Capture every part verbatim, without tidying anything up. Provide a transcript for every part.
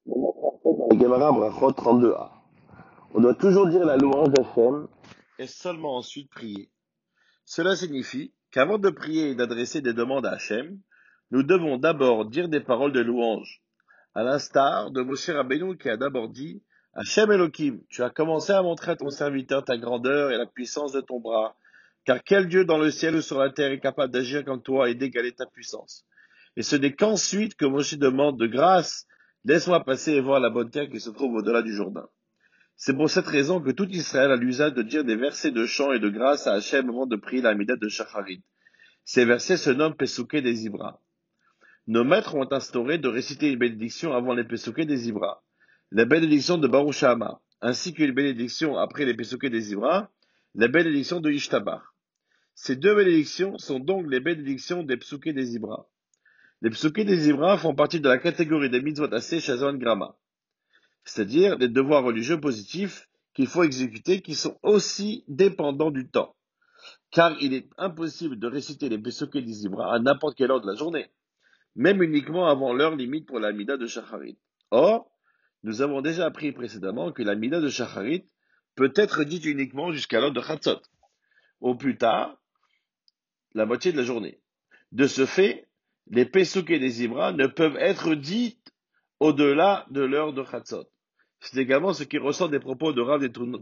Dans la Gemara Brachot trente-deux a. On doit toujours dire la louange d'Hachem et seulement ensuite prier. Cela signifie qu'avant de prier et d'adresser des demandes à Hachem, nous devons d'abord dire des paroles de louange. À l'instar de Moshe Rabbeinu qui a d'abord dit « Hachem Elohim, tu as commencé à montrer à ton serviteur ta grandeur et la puissance de ton bras, car quel Dieu dans le ciel ou sur la terre est capable d'agir comme toi et d'égaler ta puissance ?» Et ce n'est qu'ensuite que Moshe demande de grâce « Laisse-moi passer et voir la bonne terre qui se trouve au-delà du Jourdain ». C'est pour cette raison que tout Israël a l'usage de dire des versets de chant et de grâce à Hachem avant de prier la Midat de Shacharit. Ces versets se nomment Pesouké des Ibra. Nos maîtres ont instauré de réciter une bénédiction avant les Pesouké des Ibra. La bénédiction de Baruch Shama, ainsi qu'une bénédiction après les Pesouké des Ibra, la bénédiction de Ishtabar. Ces deux bénédictions sont donc les bénédictions des Pesouké des Ibra. Les Pesouké des Ibra font partie de la catégorie des Mitzvot Aseh Shazon Grama, c'est-à-dire les devoirs religieux positifs qu'il faut exécuter qui sont aussi dépendants du temps. Car il est impossible de réciter les Pesouké des Ibra à n'importe quelle heure de la journée, même uniquement avant l'heure limite pour la Mida de Shacharit. Or, nous avons déjà appris précédemment que la Mida de Shacharit peut être dite uniquement jusqu'à l'heure de Chatzot, au plus tard, la moitié de la journée. De ce fait, les Pesouké des Ibra ne peuvent être dites au-delà de l'heure de Chatzot. C'est également ce qui ressort des propos de Rav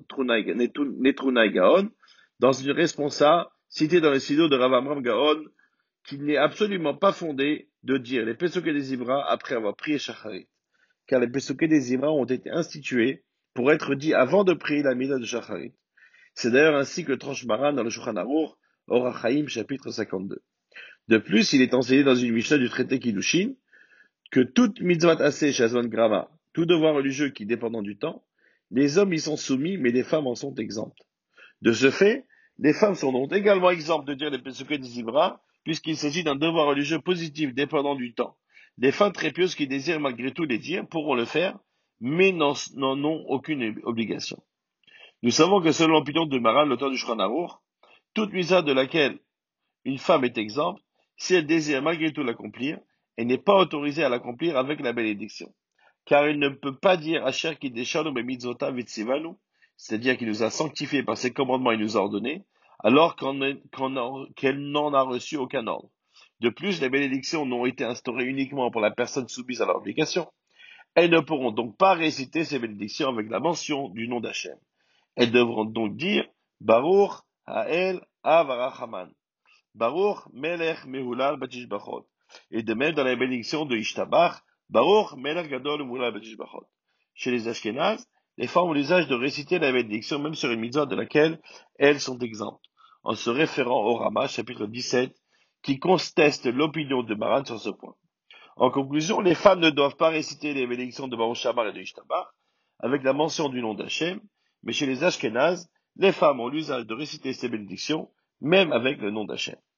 Netrunaï Gaon dans une responsa citée dans le sido de Rav Amram Gaon, qu'il n'est absolument pas fondé de dire les Pesouké des Ibra après avoir prié Shacharit, car les Pesouké des Ibra ont été institués pour être dits avant de prier la Mida de Shacharit. C'est d'ailleurs ainsi que tranche Maran dans le Shulchan Aruch, Orach Chaim, chapitre cinquante-deux. De plus, il est enseigné dans une Mishnah du traité Kiddushin que toute mitzvot aseh shazon grama, tout devoir religieux qui dépendant du temps, les hommes y sont soumis, mais les femmes en sont exemptes. De ce fait, les femmes sont donc également exemptes de dire les Pesouké des Ibra, puisqu'il s'agit d'un devoir religieux positif dépendant du temps. Les femmes très pieuses qui désirent malgré tout les dire pourront le faire, mais n'en ont aucune obligation. Nous savons que selon l'opinion de Maran, l'auteur du Shulchan Aruch, toute mitzvah de laquelle une femme est exempte, si elle désire malgré tout l'accomplir, elle n'est pas autorisée à l'accomplir avec la bénédiction. Car elle ne peut pas dire Asher ki deshanu bemitzvotav v'tzivanu, c'est-à-dire qu'il nous a sanctifiés par ses commandements et nous a ordonnés, alors qu'elle n'en a reçu aucun ordre. De plus, les bénédictions n'ont été instaurées uniquement pour la personne soumise à leur obligation. Elles ne pourront donc pas réciter ces bénédictions avec la mention du nom d'Hachem. Elles devront donc dire Baruch Ha'el Avarachaman, Baruch Melech Mehulal Batishbachot. Et de même dans la bénédiction de Ishtabach, Baruch Melech Gadol Mehulal Batishbachot. Chez les Ashkénazes, les femmes ont l'usage de réciter la bénédiction même sur une mitzvah de laquelle elles sont exemptes, en se référant au Rama, chapitre dix-sept, qui conteste l'opinion de Maran sur ce point. En conclusion, les femmes ne doivent pas réciter les bénédictions de Baruch Shamar et de Ishtabach avec la mention du nom d'Hachem, mais chez les Ashkénazes, les femmes ont l'usage de réciter ces bénédictions même avec le nom d'Hachem.